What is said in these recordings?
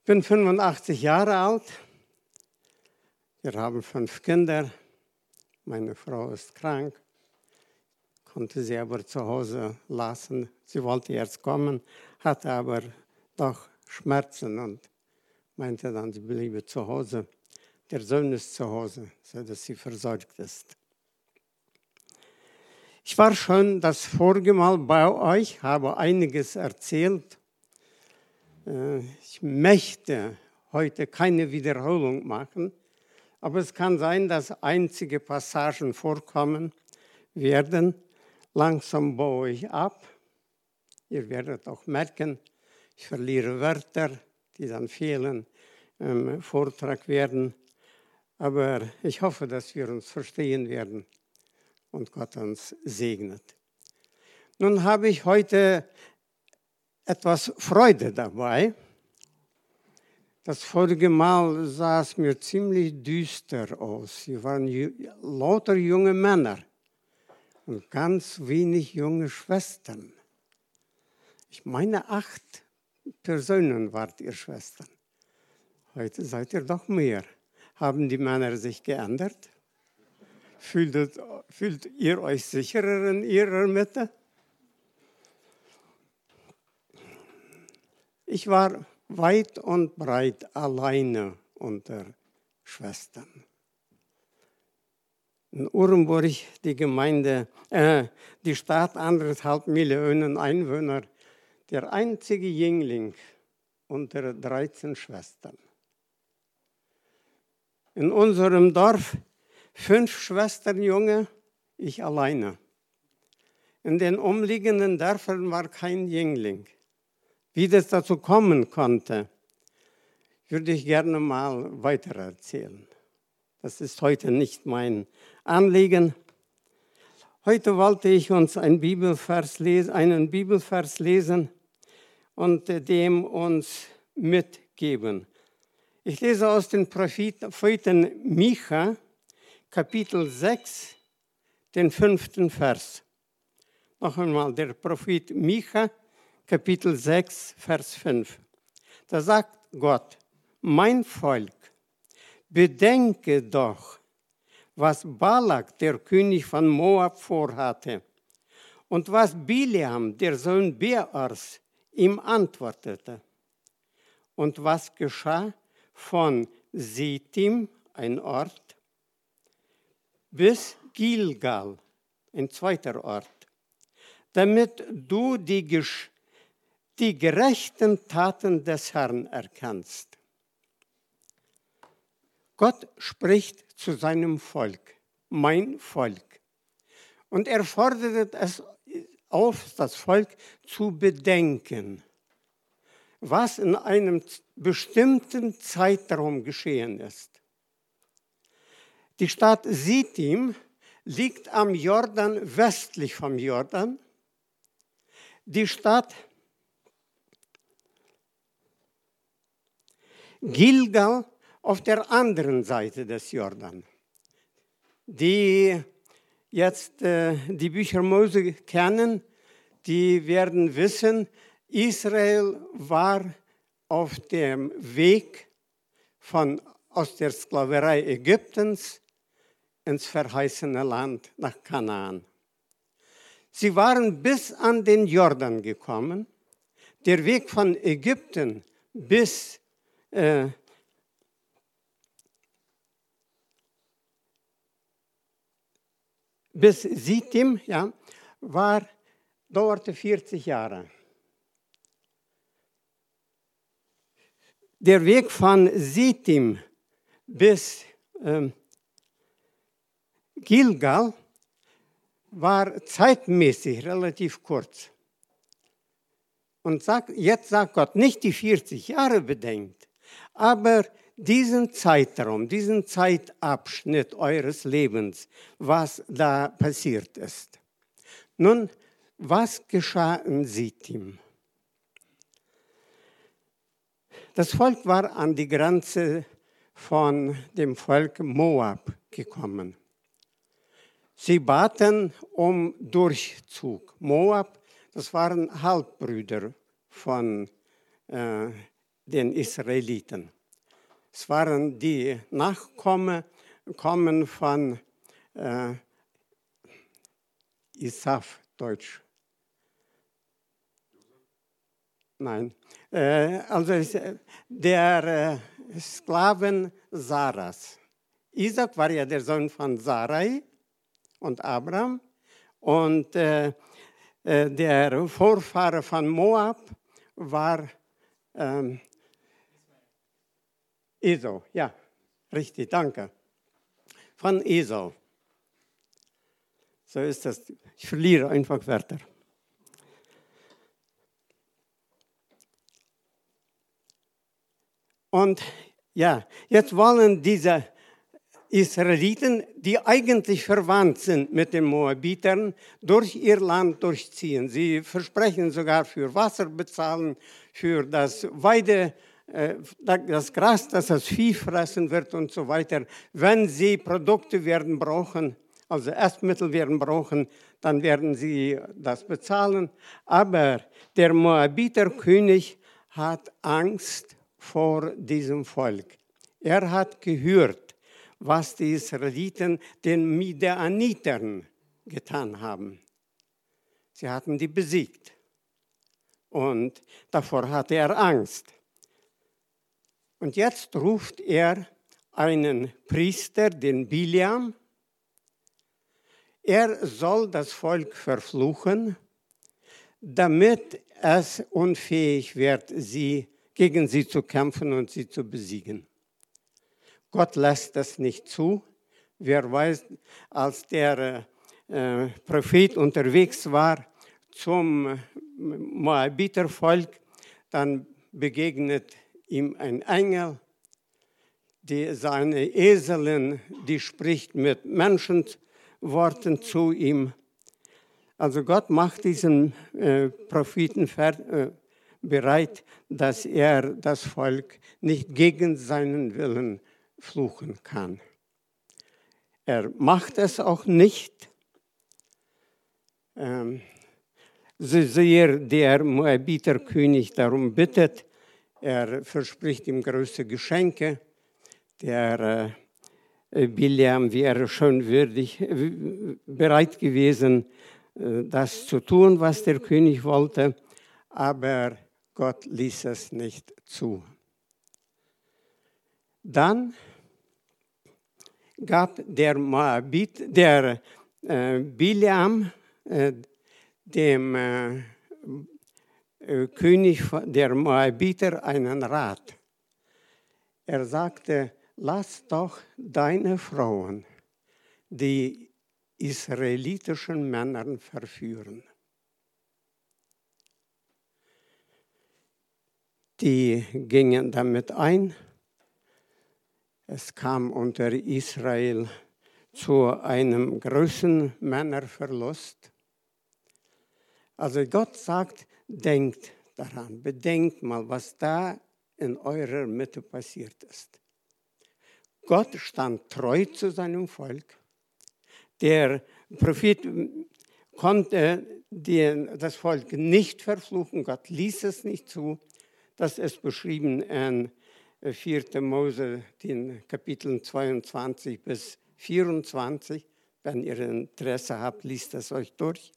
bin 85 Jahre alt. Wir haben 5 Kinder. Meine Frau ist krank. Konnte sie aber zu Hause lassen. Sie wollte jetzt kommen, hatte aber doch Schmerzen und meinte dann, sie bliebe zu Hause. Der Sohn ist zu Hause, sodass sie versorgt ist. Ich war schon das vorige Mal bei euch, habe einiges erzählt. Ich möchte heute keine Wiederholung machen, aber es kann sein, dass einzige Passagen vorkommen werden. Langsam baue ich ab. Ihr werdet auch merken, ich verliere Wörter, die dann fehlen im Vortrag werden. Aber ich hoffe, dass wir uns verstehen werden und Gott uns segnet. Nun habe ich heute etwas Freude dabei. Das vorige Mal sah es mir ziemlich düster aus. Sie waren lauter junge Männer und ganz wenig junge Schwestern. Ich meine, 8 Personen wart ihr Schwestern. Heute seid ihr doch mehr. Haben die Männer sich geändert? Fühlt ihr euch sicherer in ihrer Mitte? Ich war weit und breit alleine unter Schwestern. In Urenburg, die Stadt 1,5 Millionen Einwohner, der einzige Jüngling unter 13 Schwestern. In unserem Dorf 5 Schwesternjunge, ich alleine. In den umliegenden Dörfern war kein Jüngling. Wie das dazu kommen konnte, würde ich gerne mal weitererzählen. Das ist heute nicht mein Anliegen. Heute wollte ich uns einen Bibelvers lesen und dem uns mitgeben. Ich lese aus dem Propheten Micha, Kapitel 6, den 5. Vers. Noch einmal, der Prophet Micha, Kapitel 6, Vers 5. Da sagt Gott, mein Volk, bedenke doch, was Balak, der König von Moab, vorhatte und was Bileam, der Sohn Beors, ihm antwortete. Und was geschah von Sittim, ein Ort, bis Gilgal, ein zweiter Ort, damit du die gerechten Taten des Herrn erkennst. Gott spricht zu seinem Volk, mein Volk. Und er fordert es auf, das Volk zu bedenken, was in einem bestimmten Zeitraum geschehen ist. Die Stadt Sittim liegt am Jordan, westlich vom Jordan. Die Stadt Gilgal auf der anderen Seite des Jordan. Die jetzt die Bücher Mose kennen, die werden wissen, Israel war auf dem Weg aus der Sklaverei Ägyptens ins verheißene Land nach Kanaan. Sie waren bis an den Jordan gekommen. Der Weg von Ägypten bis Sittim, ja, dauerte 40 Jahre. Der Weg von Sittim bis Gilgal war zeitmäßig relativ kurz. Und jetzt sagt Gott, nicht die 40 Jahre bedenkt, aber diesen Zeitraum, diesen Zeitabschnitt eures Lebens, was da passiert ist. Nun, was geschah in Sittim? Das Volk war an die Grenze von dem Volk Moab gekommen. Sie baten um Durchzug. Moab, das waren Halbbrüder von den Israeliten. Es waren die Nachkommen von Isaf, Deutsch. Nein, also der Sklaven Saras. Isaac war ja der Sohn von Sarai und Abraham und der Vorfahre von Moab war Esau. Ja, richtig, danke. Von Esau. So ist das. Ich verliere einfach Wörter. Und ja, jetzt wollen diese Israeliten, die eigentlich verwandt sind mit den Moabitern, durch ihr Land durchziehen. Sie versprechen sogar für Wasser bezahlen, für das das Gras, das das Vieh fressen wird und so weiter. Wenn sie Produkte werden brauchen, also Essmittel werden brauchen, dann werden sie das bezahlen. Aber der Moabiterkönig hat Angst vor diesem Volk. Er hat gehört, was die Israeliten den Midianitern getan haben. Sie hatten die besiegt. Und davor hatte er Angst. Und jetzt ruft er einen Priester, den Biliam. Er soll das Volk verfluchen, damit es unfähig wird, gegen sie zu kämpfen und sie zu besiegen. Gott lässt das nicht zu. Wer weiß, als der Prophet unterwegs war zum Moabitervolk, dann begegnet ihm ein Engel, seine Eselin, die spricht mit Menschenworten zu ihm. Also Gott macht diesen Propheten bereit, dass er das Volk nicht gegen seinen Willen fluchen kann. Er macht es auch nicht. So sehr der Moabiterkönig darum bittet, er verspricht ihm große Geschenke. Der Biliam wäre schon bereit gewesen, das zu tun, was der König wollte, aber Gott ließ es nicht zu. Dann gab der Biliam dem König der Moabiter einen Rat. Er sagte, lass doch deine Frauen die israelitischen Männer verführen. Die gingen damit ein. Es kam unter Israel zu einem großen Männerverlust. Also Gott sagt, denkt daran, bedenkt mal, was da in eurer Mitte passiert ist. Gott stand treu zu seinem Volk. Der Prophet konnte das Volk nicht verfluchen, Gott ließ es nicht zu. Das ist beschrieben in 4. Mose, den Kapiteln 22 bis 24. Wenn ihr Interesse habt, liest das euch durch.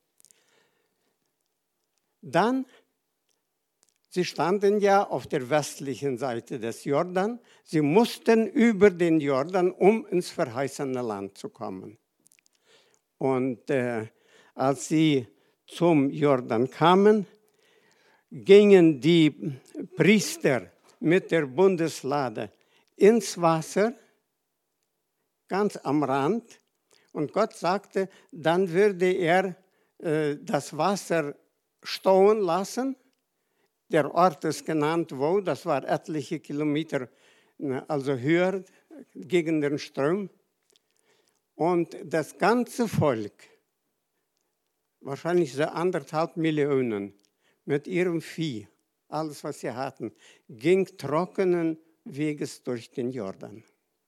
Dann, sie standen ja auf der westlichen Seite des Jordan. Sie mussten über den Jordan, um ins verheißene Land zu kommen. Und als sie zum Jordan kamen, gingen die Priester mit der Bundeslade ins Wasser, ganz am Rand. Und Gott sagte, dann würde er das Wasser stauen lassen. Der Ort ist genannt wo, das war etliche Kilometer, also höher gegen den Strom. Und das ganze Volk, wahrscheinlich so 1,5 Millionen, mit ihrem Vieh, alles was sie hatten, ging trockenen Weges durch den Jordan.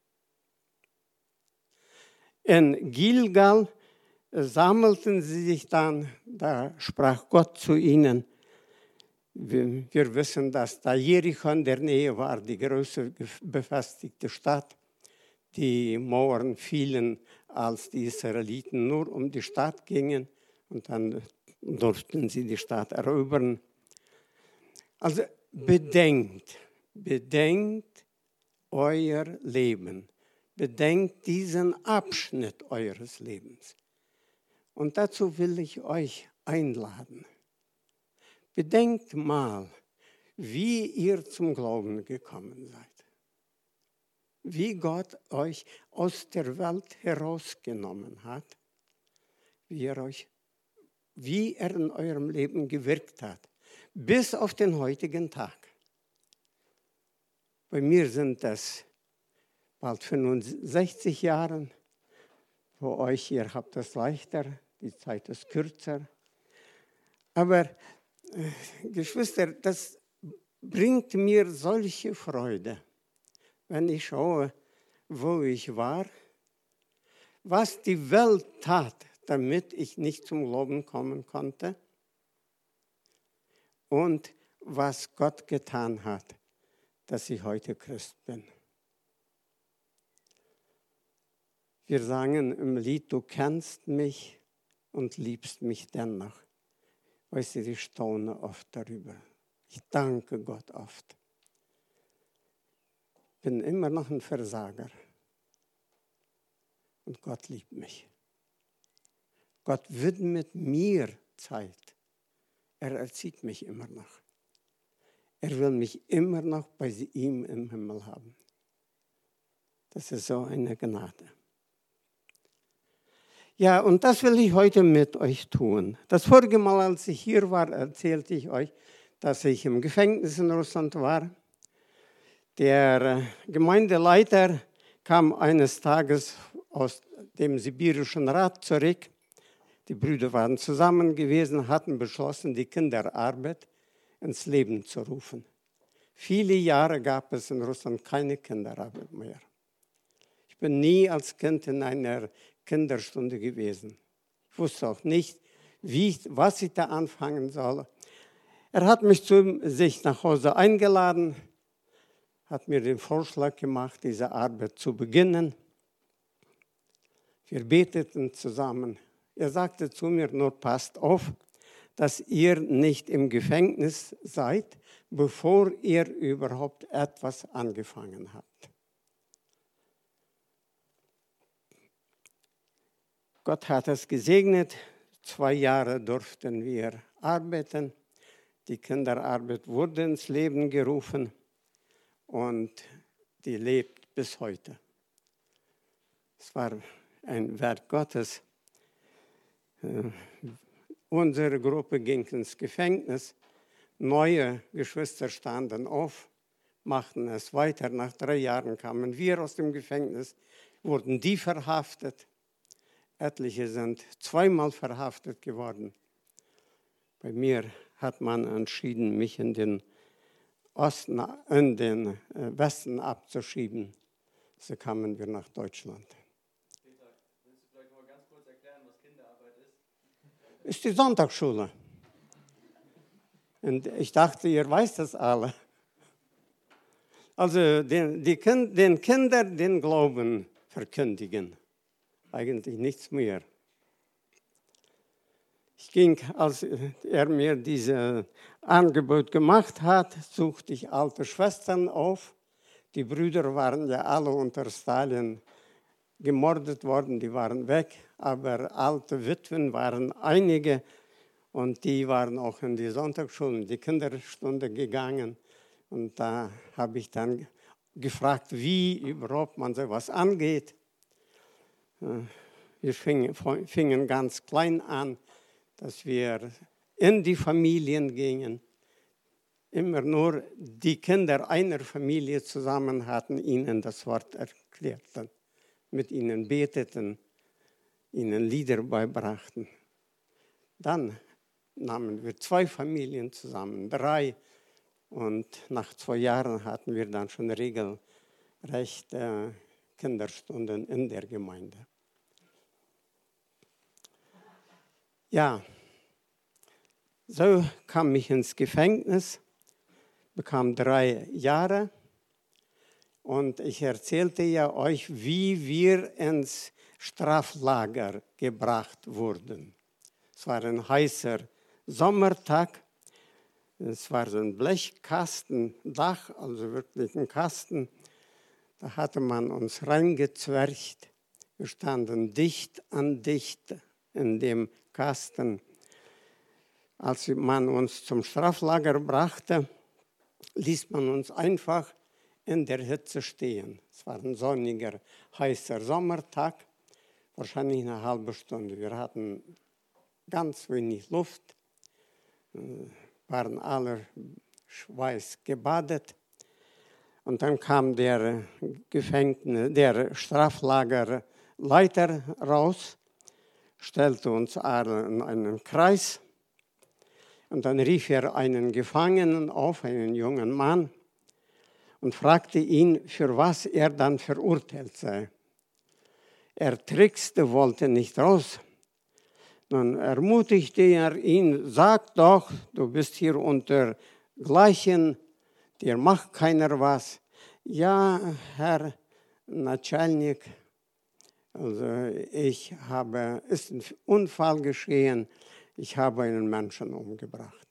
In Gilgal sammelten sie sich dann, da sprach Gott zu ihnen, Wir wissen, dass da Jericho in der Nähe war, die größte befestigte Stadt. Die Mauern fielen, als die Israeliten nur um die Stadt gingen und dann durften sie die Stadt erobern. Also bedenkt euer Leben. Bedenkt diesen Abschnitt eures Lebens. Und dazu will ich euch einladen. Bedenkt mal, wie ihr zum Glauben gekommen seid. Wie Gott euch aus der Welt herausgenommen hat. Wie er in eurem Leben gewirkt hat. Bis auf den heutigen Tag. Bei mir sind das bald 65 Jahre. Für euch, ihr habt das leichter, die Zeit ist kürzer. Aber Geschwister, das bringt mir solche Freude, wenn ich schaue, wo ich war, was die Welt tat, damit ich nicht zum Glauben kommen konnte und was Gott getan hat, dass ich heute Christ bin. Wir sagen im Lied, du kennst mich und liebst mich dennoch. Weißt du, ich staune oft darüber. Ich danke Gott oft. Ich bin immer noch ein Versager. Und Gott liebt mich. Gott widmet mir Zeit. Er erzieht mich immer noch. Er will mich immer noch bei ihm im Himmel haben. Das ist so eine Gnade. Ja, und das will ich heute mit euch tun. Das vorige Mal, als ich hier war, erzählte ich euch, dass ich im Gefängnis in Russland war. Der Gemeindeleiter kam eines Tages aus dem Sibirischen Rat zurück. Die Brüder waren zusammen gewesen, hatten beschlossen, die Kinderarbeit ins Leben zu rufen. Viele Jahre gab es in Russland keine Kinderarbeit mehr. Ich bin nie als Kind in einer Kinderstunde gewesen. Ich wusste auch nicht, was ich da anfangen soll. Er hat mich zu sich nach Hause eingeladen, hat mir den Vorschlag gemacht, diese Arbeit zu beginnen. Wir beteten zusammen. Er sagte zu mir, nur passt auf, dass ihr nicht im Gefängnis seid, bevor ihr überhaupt etwas angefangen habt. Gott hat es gesegnet. 2 Jahre durften wir arbeiten. Die Kinderarbeit wurde ins Leben gerufen und die lebt bis heute. Es war ein Werk Gottes. Unsere Gruppe ging ins Gefängnis. Neue Geschwister standen auf, machten es weiter. Nach 3 Jahren kamen wir aus dem Gefängnis, wurden die verhaftet. Etliche sind 2-mal verhaftet geworden. Bei mir hat man entschieden, mich in den Westen abzuschieben. So kamen wir nach Deutschland. Peter, willst du vielleicht mal ganz kurz erklären, was Kinderarbeit ist? Ist die Sonntagsschule. Und ich dachte, ihr weißt das alle. Also den Kindern den Glauben verkündigen. Eigentlich nichts mehr. Ich ging, als er mir dieses Angebot gemacht hat, suchte ich alte Schwestern auf. Die Brüder waren ja alle unter Stalin gemordet worden, die waren weg. Aber alte Witwen waren einige und die waren auch in die Sonntagsschulen, in die Kinderstunde gegangen. Und da habe ich dann gefragt, wie überhaupt man sowas angeht. Wir fingen ganz klein an, dass wir in die Familien gingen. Immer nur die Kinder einer Familie zusammen hatten, ihnen das Wort erklärten, mit ihnen beteten, ihnen Lieder beibrachten. Dann nahmen wir 2 Familien zusammen, 3. Und nach 2 Jahren hatten wir dann schon regelrecht Kinderstunden in der Gemeinde. Ja, So kam ich ins Gefängnis, bekam 3 Jahre und ich erzählte ja euch, wie wir ins Straflager gebracht wurden. Es war ein heißer Sommertag, es war so ein Blechkastendach, also wirklich ein Kasten. Da hatte man uns reingezwercht. Wir standen dicht an dicht in dem Kasten. Als man uns zum Straflager brachte, ließ man uns einfach in der Hitze stehen. Es war ein sonniger, heißer Sommertag, wahrscheinlich eine halbe Stunde. Wir hatten ganz wenig Luft, waren alle Schweiß gebadet. Und dann kam der Straflagerleiter raus, stellte uns alle in einen Kreis. Und dann rief er einen Gefangenen auf, einen jungen Mann, und fragte ihn, für was er dann verurteilt sei. Er trickste, wollte nicht raus. Dann ermutigte er ihn, sag doch, du bist hier unter Gleichen, dir macht keiner was. Ja, Herr Natschalnik, also ist ein Unfall geschehen, ich habe einen Menschen umgebracht.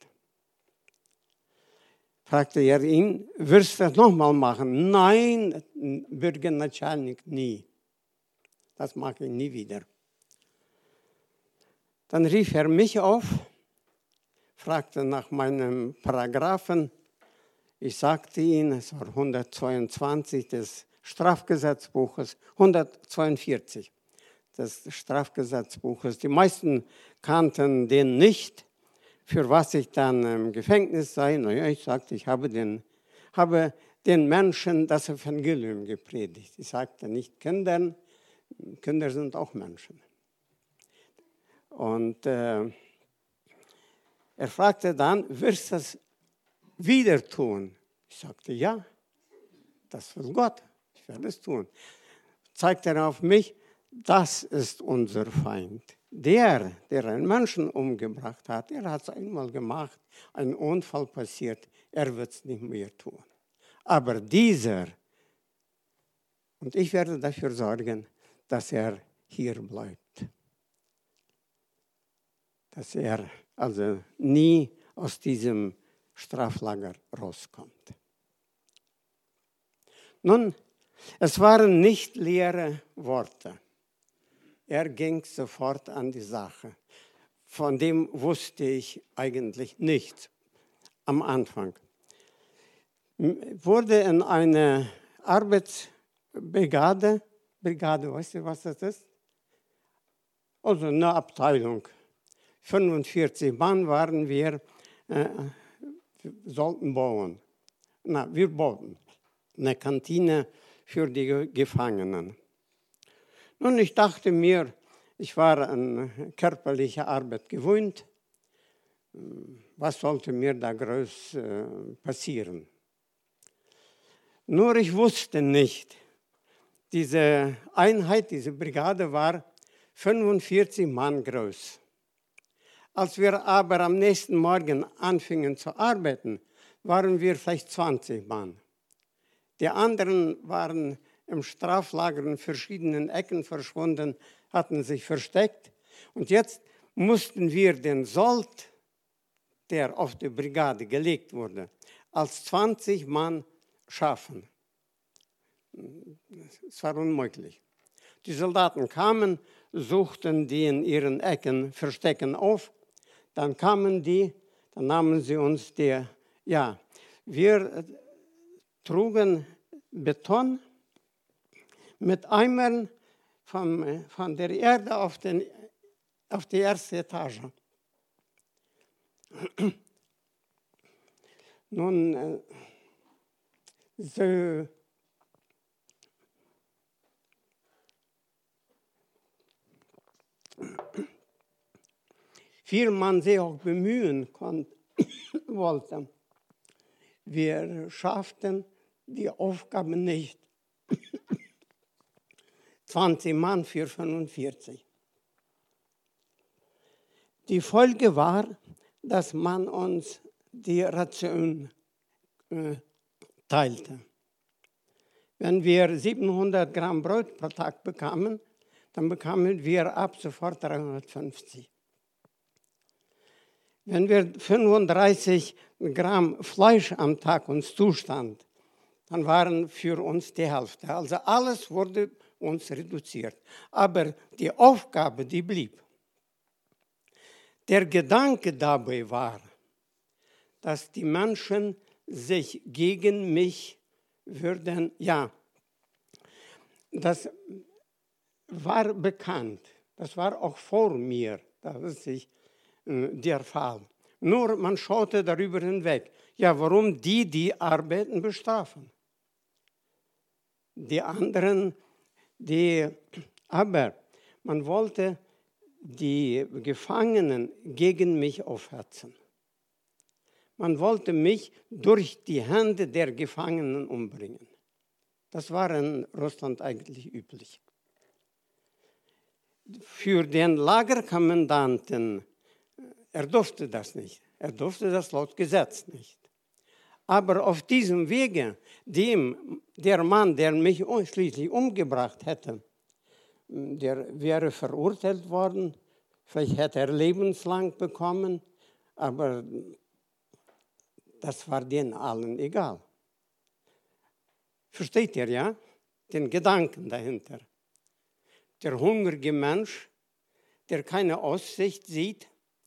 Fragte er ihn, wirst du das nochmal machen? Nein, Bürger Natschalnik, nie. Das mache ich nie wieder. Dann rief er mich auf, fragte nach meinem Paragraphen. Ich sagte ihm, es war 122 des Strafgesetzbuches, 142 des Strafgesetzbuches. Die meisten kannten den nicht, für was ich dann im Gefängnis sei. Naja, ich sagte, ich habe den Menschen das Evangelium gepredigt. Ich sagte nicht Kindern, Kinder sind auch Menschen. Und er fragte dann, wirst du das wieder tun? Ich sagte, ja, das will Gott, ich werde es tun. Zeigte er auf mich, das ist unser Feind. Der einen Menschen umgebracht hat, er hat es einmal gemacht, ein Unfall passiert, er wird es nicht mehr tun. Aber dieser, und ich werde dafür sorgen, dass er hier bleibt. Dass er also nie aus diesem Straflager rauskommt. Nun, es waren nicht leere Worte. Er ging sofort an die Sache. Von dem wusste ich eigentlich nichts am Anfang. Wurde in eine Arbeitsbrigade, weißt du, was das ist? Also eine Abteilung. 45 Mann waren wir, sollten bauen. Wir bauten eine Kantine für die Gefangenen. Nun, ich dachte mir, ich war an körperliche Arbeit gewöhnt. Was sollte mir da groß passieren? Nur ich wusste nicht, diese Einheit, diese Brigade war 45 Mann groß. Als wir aber am nächsten Morgen anfingen zu arbeiten, waren wir vielleicht 20 Mann. Die anderen waren im Straflager in verschiedenen Ecken verschwunden, hatten sich versteckt. Und jetzt mussten wir den Sold, der auf die Brigade gelegt wurde, als 20 Mann schaffen. Es war unmöglich. Die Soldaten kamen, suchten die in ihren Ecken, Verstecken auf. Dann kamen die, dann nahmen sie uns wir trugen Beton mit Eimern von der Erde auf die erste Etage. Nun, so viel man sich auch bemühen wollte, wir schafften die Aufgabe nicht. 20 Mann für 45. Die Folge war, dass man uns die Ration teilte. Wenn wir 700 Gramm Brot pro Tag bekamen, dann bekamen wir ab sofort 350. Wenn wir 35 Gramm Fleisch am Tag uns zustand, dann waren für uns die Hälfte. Also alles wurde uns reduziert. Aber die Aufgabe, die blieb. Der Gedanke dabei war, dass die Menschen sich gegen mich würden, ja, das war bekannt, das war auch vor mir, das ist der Fall. Nur man schaute darüber hinweg. Ja, warum die arbeiten, bestrafen? Die anderen, aber man wollte die Gefangenen gegen mich aufhetzen. Man wollte mich durch die Hände der Gefangenen umbringen. Das war in Russland eigentlich üblich. Für den Lagerkommandanten, er durfte das nicht. Er durfte das laut Gesetz nicht. Aber auf diesem Wege, der Mann, der mich schließlich umgebracht hätte, der wäre verurteilt worden. Vielleicht hätte er lebenslang bekommen, aber das war denen allen egal. Versteht ihr, ja? Den Gedanken dahinter. Der hungrige Mensch, der keine Aussicht sieht,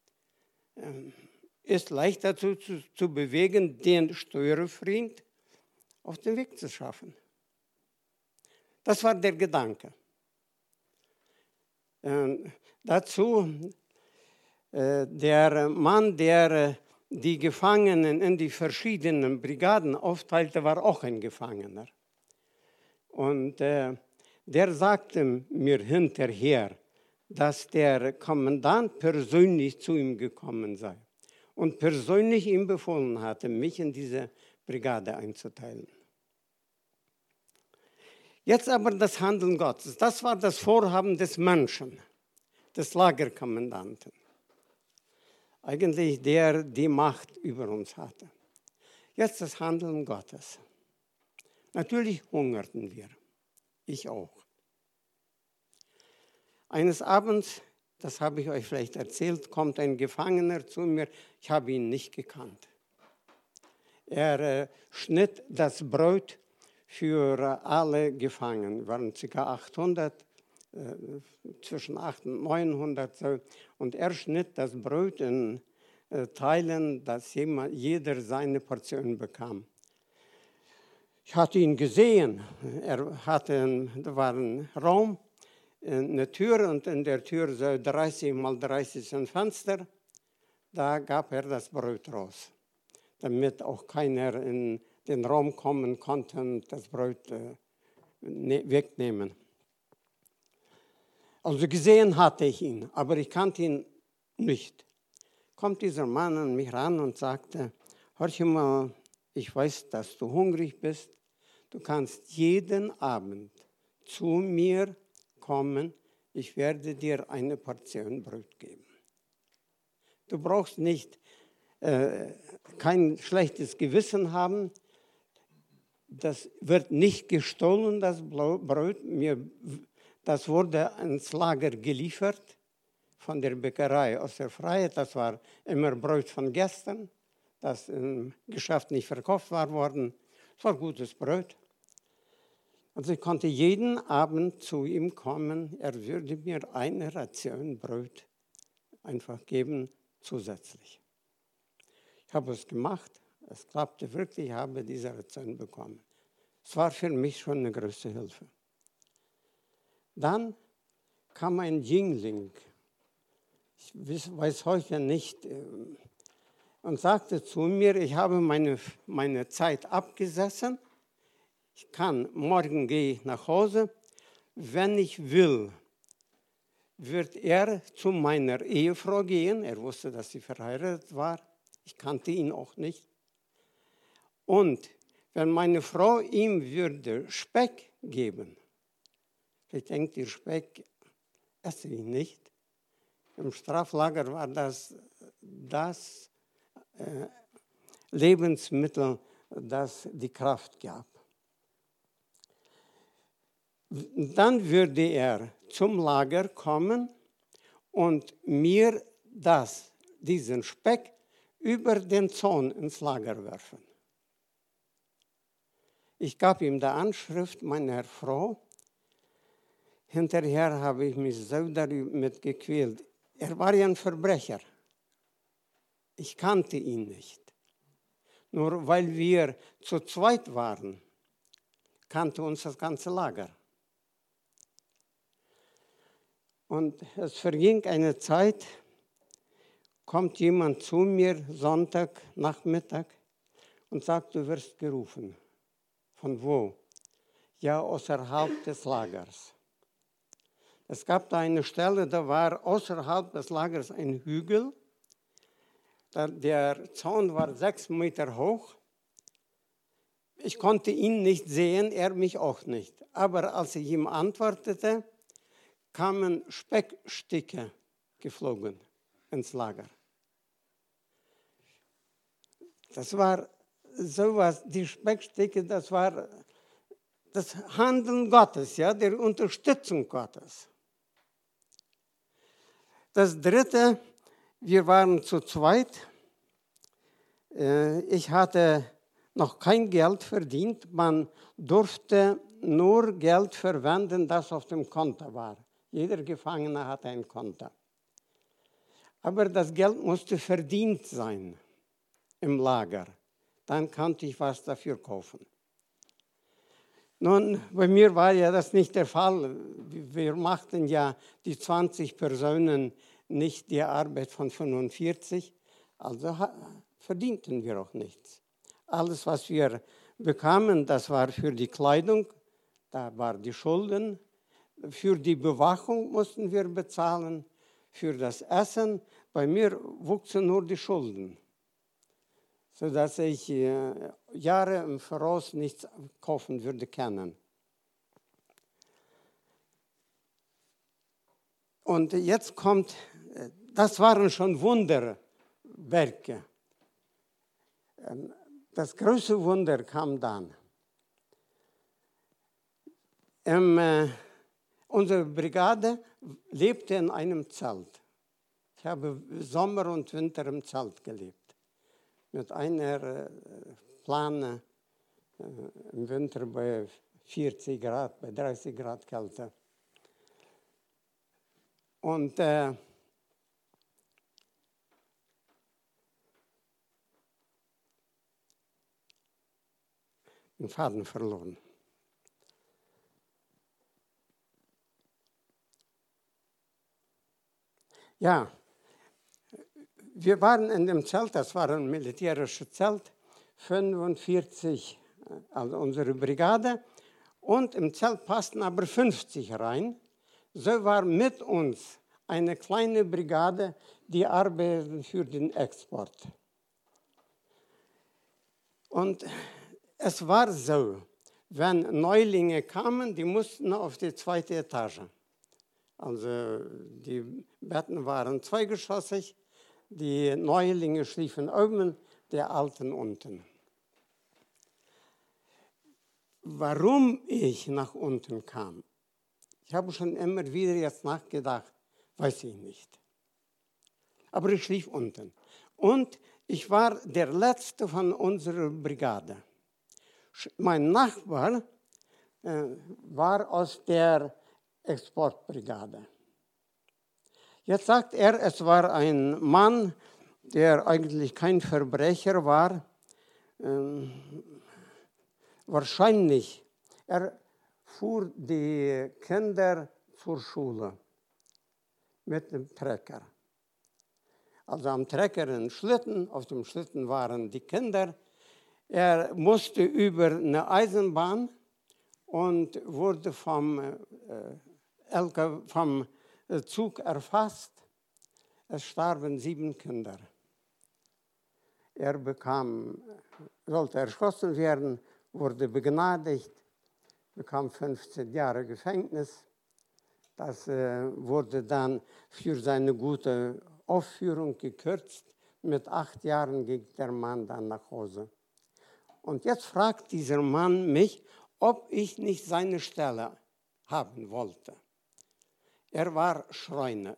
ist leicht dazu zu bewegen, den Steuerfreund auf den Weg zu schaffen. Das war der Gedanke. Dazu der Mann, der die Gefangenen in die verschiedenen Brigaden aufteilte, war auch ein Gefangener. Und der sagte mir hinterher, dass der Kommandant persönlich zu ihm gekommen sei und persönlich ihm befohlen hatte, mich in diese Brigade einzuteilen. Jetzt aber das Handeln Gottes. Das war das Vorhaben des Menschen, des Lagerkommandanten. Eigentlich der die Macht über uns hatte. Jetzt das Handeln Gottes. Natürlich hungerten wir. Ich auch. Eines Abends, das habe ich euch vielleicht erzählt, kommt ein Gefangener zu mir. Ich habe ihn nicht gekannt. Er schnitt das Brot für alle Gefangenen. waren ca. 800, zwischen 800 und 900. Und er schnitt das Brot in Teilen, dass jeder seine Portion bekam. Ich hatte ihn gesehen. Da war ein Raum, eine Tür und in der Tür so 30 mal 30 ein Fenster. Da gab er das Brot raus, damit auch keiner in den Raum kommen konnte und das Brot wegnehmen. Also gesehen hatte ich ihn, aber ich kannte ihn nicht. Kommt dieser Mann an mich ran und sagte, hör mal, ich weiß, dass du hungrig bist. Du kannst jeden Abend zu mir kommen. Ich werde dir eine Portion Brot geben. Du brauchst nicht kein schlechtes Gewissen haben. Das wird nicht gestohlen, das Brot. Das wurde ins Lager geliefert von der Bäckerei aus der Freiheit. Das war immer Brot von gestern, das im Geschäft nicht verkauft war worden. Es war gutes Brot. Also ich konnte jeden Abend zu ihm kommen. Er würde mir eine Ration Brot einfach geben, zusätzlich. Ich habe es gemacht. Es klappte wirklich. Ich habe diese Ration bekommen. Es war für mich schon eine große Hilfe. Dann kam ein Jüngling, ich weiß heute nicht, und sagte zu mir, ich habe meine Zeit abgesessen, morgen gehe ich nach Hause, wenn ich will, wird er zu meiner Ehefrau gehen, er wusste, dass sie verheiratet war, ich kannte ihn auch nicht, und wenn meine Frau ihm würde Speck geben, ich denke, der Speck esse ich nicht. Im Straflager war das das Lebensmittel, das die Kraft gab. Dann würde er zum Lager kommen und mir diesen Speck über den Zaun ins Lager werfen. Ich gab ihm die Anschrift meiner Frau. Hinterher habe ich mich so damit gequält. Er war ja ein Verbrecher. Ich kannte ihn nicht. Nur weil wir zu zweit waren, kannte uns das ganze Lager. Und es verging eine Zeit, kommt jemand zu mir Sonntagnachmittag und sagt, du wirst gerufen. Von wo? Ja, außerhalb des Lagers. Es gab da eine Stelle, da war außerhalb des Lagers ein Hügel. Der Zaun war 6 Meter hoch. Ich konnte ihn nicht sehen, er mich auch nicht. Aber als ich ihm antwortete, kamen Speckstücke geflogen ins Lager. Das war sowas, die Speckstücke, das war das Handeln Gottes, ja, der Unterstützung Gottes. Das Dritte, wir waren zu zweit. Ich hatte noch kein Geld verdient. Man durfte nur Geld verwenden, das auf dem Konto war. Jeder Gefangene hatte ein Konto. Aber das Geld musste verdient sein im Lager. Dann konnte ich was dafür kaufen. Nun, bei mir war ja das nicht der Fall. Wir machten ja die 20 Personen nicht die Arbeit von 45, also verdienten wir auch nichts. Alles, was wir bekamen, das war für die Kleidung, da waren die Schulden. Für die Bewachung mussten wir bezahlen, für das Essen. Bei mir wuchsen nur die Schulden, sodass ich Jahre im Voraus nichts kaufen würde können. Und jetzt kommt, das waren schon Wunderwerke. Das große Wunder kam dann. Unsere Brigade lebte in einem Zelt. Ich habe Sommer und Winter im Zelt gelebt. Mit einer Plane im Winter bei 40 Grad, bei 30 Grad Kälte. Und den Faden verloren. Ja, wir waren in dem Zelt, das war ein militärisches Zelt, 45, also unsere Brigade, und im Zelt passten aber 50 rein. So war mit uns eine kleine Brigade, die arbeiteten für den Export. Und es war so, wenn Neulinge kamen, die mussten auf die 2. Etage. Also die Betten waren zweigeschossig, die Neulinge schliefen oben, die Alten unten. Warum ich nach unten kam, ich habe schon immer wieder jetzt nachgedacht, weiß ich nicht. Aber ich schlief unten. Und ich war der Letzte von unserer Brigade. Mein Nachbar war aus der Exportbrigade. Jetzt sagt er, es war ein Mann, der eigentlich kein Verbrecher war. Wahrscheinlich, er fuhr die Kinder zur Schule mit dem Trecker. Also am Trecker einen Schlitten, auf dem Schlitten waren die Kinder. Er musste über eine Eisenbahn und wurde vom Zug erfasst. Es starben 7 Kinder. Er sollte erschossen werden, wurde begnadigt, bekam 15 Jahre Gefängnis. Das wurde dann für seine gute Aufführung gekürzt. Mit 8 Jahren ging der Mann dann nach Hause. Und jetzt fragt dieser Mann mich, ob ich nicht seine Stelle haben wollte. Er war Schreiner.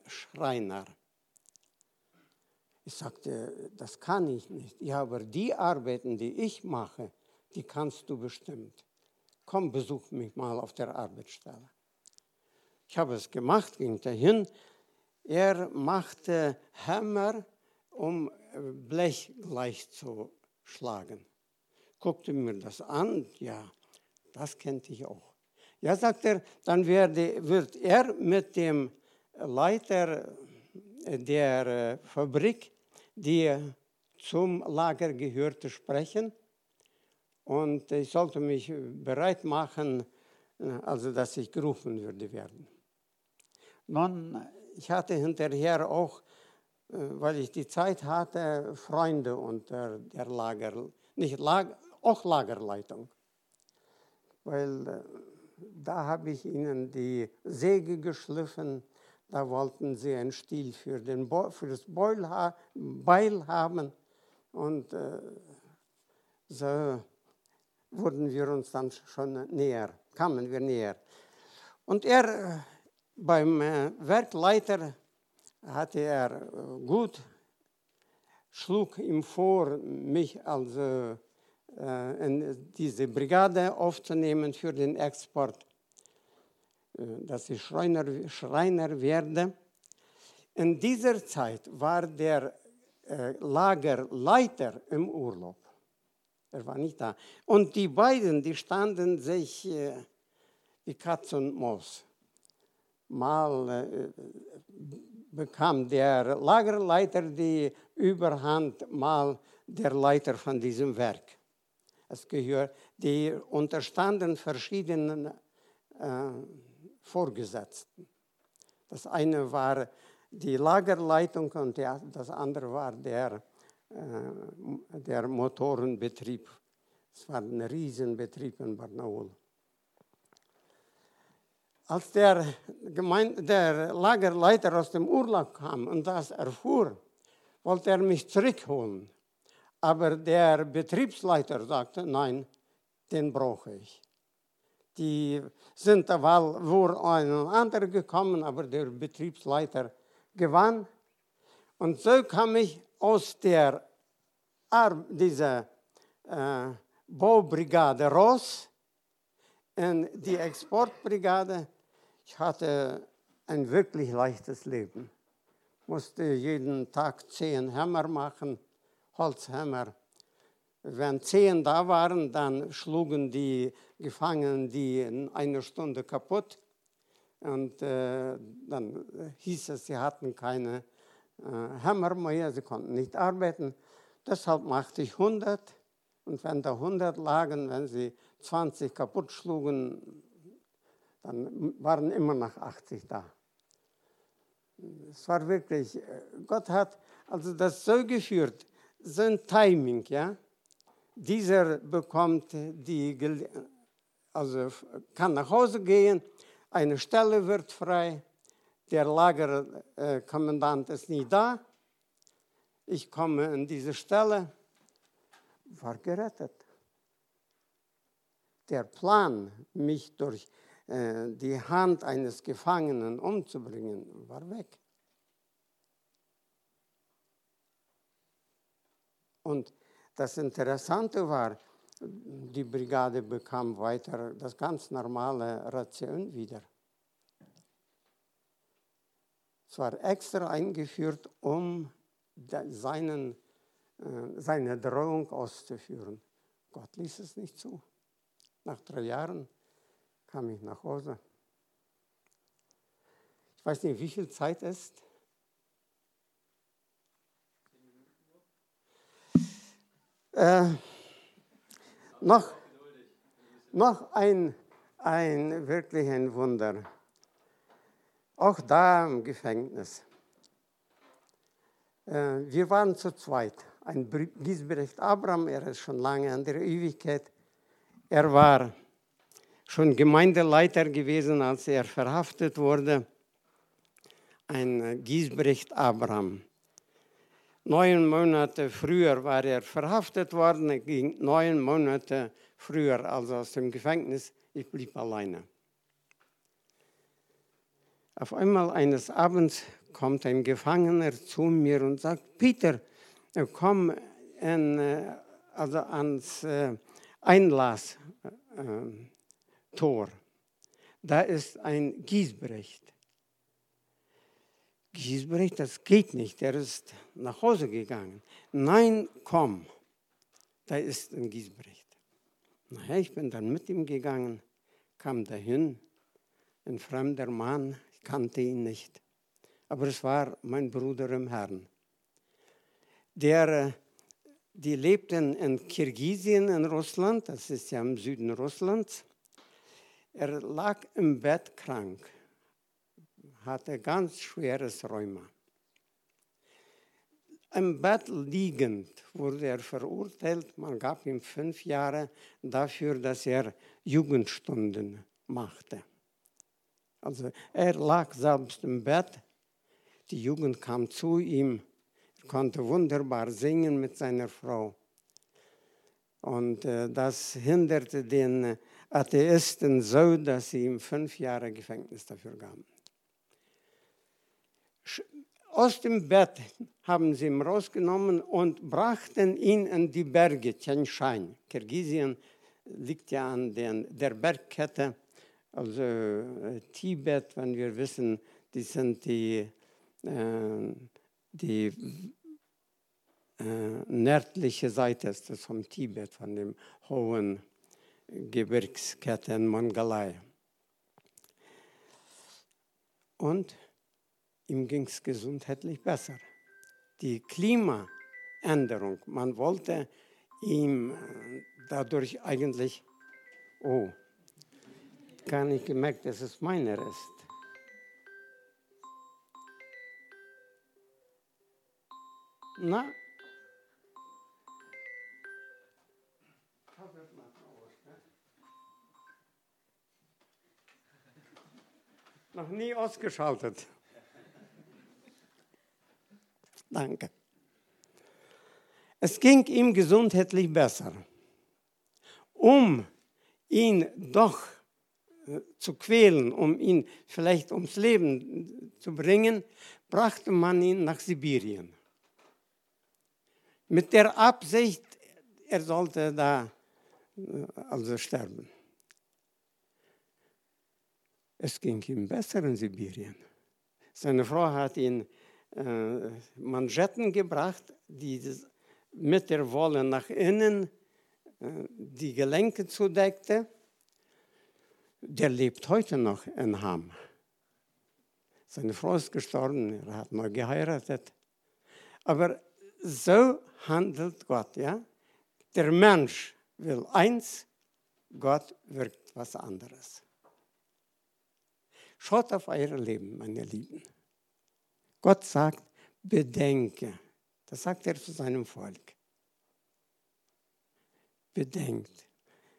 Ich sagte, das kann ich nicht. Ja, aber die Arbeiten, die ich mache, die kannst du bestimmt. Komm, besuch mich mal auf der Arbeitsstelle. Ich habe es gemacht, ging dahin. Er machte Hämmer, um Blech gleich zu schlagen. Guckte mir das an, ja, das kannte ich auch. Ja, sagt er, dann wird er mit dem Leiter der Fabrik, die zum Lager gehörte, sprechen. Und ich sollte mich bereit machen, also dass ich gerufen würde werden. Nun, ich hatte hinterher auch, weil ich die Zeit hatte, Freunde unter der auch Lagerleitung. Weil da habe ich ihnen die Säge geschliffen, da wollten sie einen Stiel für das Beil haben und so wurden wir uns dann schon kamen wir näher. Und er, beim Werkleiter, hatte er gut, schlug ihm vor, mich also in diese Brigade aufzunehmen für den Export, dass ich Schreiner werde. In dieser Zeit war der Lagerleiter im Urlaub. Er war nicht da. Und die beiden, die standen sich wie Katz und Maus. Mal bekam der Lagerleiter die Überhand, mal der Leiter von diesem Werk. Die unterstanden verschiedenen Vorgesetzten. Das eine war die Lagerleitung und das andere war der Motorenbetrieb. Es war ein Riesenbetrieb in Barnaul. Als der Lagerleiter aus dem Urlaub kam und das erfuhr, wollte er mich zurückholen. Aber der Betriebsleiter sagte, nein, den brauche ich. Die sind wohl ein und andere gekommen, aber der Betriebsleiter gewann. Und so kam ich aus dieser Baubrigade raus in die Exportbrigade. Ich hatte ein wirklich leichtes Leben. Musste jeden Tag 10 Hämmer machen, Holzhämmer. Wenn 10 da waren, dann schlugen die Gefangenen die in einer Stunde kaputt. Und dann hieß es, sie hatten keine Hämmer mehr, sie konnten nicht arbeiten. Deshalb machte ich 100. Und wenn da 100 lagen, wenn sie 20 kaputt schlugen, dann waren immer noch 80 da. Es war wirklich, Gott hat also das so geführt, so ein Timing, ja. Dieser bekommt kann nach Hause gehen, eine Stelle wird frei, der Lagerkommandant ist nie da, ich komme in diese Stelle, war gerettet. Der Plan, mich durch die Hand eines Gefangenen umzubringen, war weg. Und das Interessante war, die Brigade bekam weiter das ganz normale Ration wieder. Es war extra eingeführt, um seine Drohung auszuführen. Gott ließ es nicht zu. Nach 3 Jahren kam ich nach Hause. Ich weiß nicht, wie viel Zeit ist. Noch ein wirklich ein Wunder. Auch da im Gefängnis. Wir waren zu zweit. Ein Giesbrecht Abraham, er ist schon lange an der Ewigkeit. Er war schon Gemeindeleiter gewesen, als er verhaftet wurde. Ein Giesbrecht Abraham. 9 Monate früher war er verhaftet worden. Er ging 9 Monate früher als aus dem Gefängnis. Ich blieb alleine. Auf einmal eines Abends kommt ein Gefangener zu mir und sagt, Peter, komm ans Einlasstor. Da ist ein Giesbrecht. Giesbrecht, das geht nicht, der ist nach Hause gegangen. Nein, komm, da ist ein Giesbrecht. Naja, ich bin dann mit ihm gegangen, kam dahin, ein fremder Mann, ich kannte ihn nicht. Aber es war mein Bruder im Herrn. Die lebten in Kirgisien in Russland, das ist ja im Süden Russlands. Er lag im Bett krank, hatte ganz schweres Rheuma. Im Bett liegend wurde er verurteilt. Man gab ihm 5 Jahre dafür, dass er Jugendstunden machte. Also er lag selbst im Bett. Die Jugend kam zu ihm. Er konnte wunderbar singen mit seiner Frau. Und das hinderte den Atheisten so, dass sie ihm 5 Jahre Gefängnis dafür gaben. Aus dem Bett haben sie ihn rausgenommen und brachten ihn in die Berge, Tian Shan. Kirgisien liegt ja an der Bergkette, also Tibet, wenn wir wissen, die sind die nördliche Seite ist das vom Tibet, von dem hohen Gebirgskette in Mongolei. Und ihm ging es gesundheitlich besser. Die Klimaänderung, man wollte ihm dadurch eigentlich, gar nicht gemerkt, dass es meiner ist. Na? Noch nie ausgeschaltet. Danke. Es ging ihm gesundheitlich besser. Um ihn doch zu quälen, um ihn vielleicht ums Leben zu bringen, brachte man ihn nach Sibirien. Mit der Absicht, er sollte da also sterben. Es ging ihm besser in Sibirien. Seine Frau hat ihn Manschetten gebracht, die mit der Wolle nach innen die Gelenke zudeckte. Der lebt heute noch in Ham. Seine Frau ist gestorben, er hat neu geheiratet. Aber so handelt Gott, ja? Der Mensch will eins, Gott wirkt was anderes. Schaut auf euer Leben, meine Lieben. Gott sagt, bedenke. Das sagt er zu seinem Volk. Bedenkt.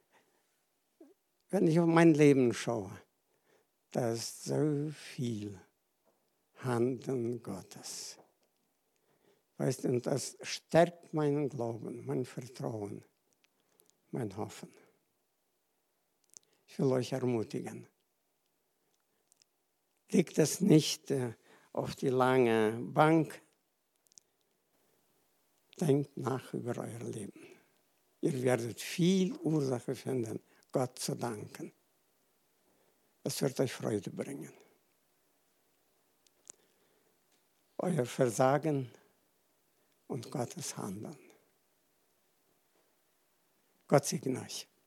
Wenn ich auf mein Leben schaue, da ist so viel Handeln Gottes. Weißt du, und das stärkt meinen Glauben, mein Vertrauen, mein Hoffen. Ich will euch ermutigen. Legt es nicht auf die lange Bank. Denkt nach über euer Leben. Ihr werdet viel Ursache finden, Gott zu danken. Es wird euch Freude bringen. Euer Versagen und Gottes Handeln. Gott segne euch.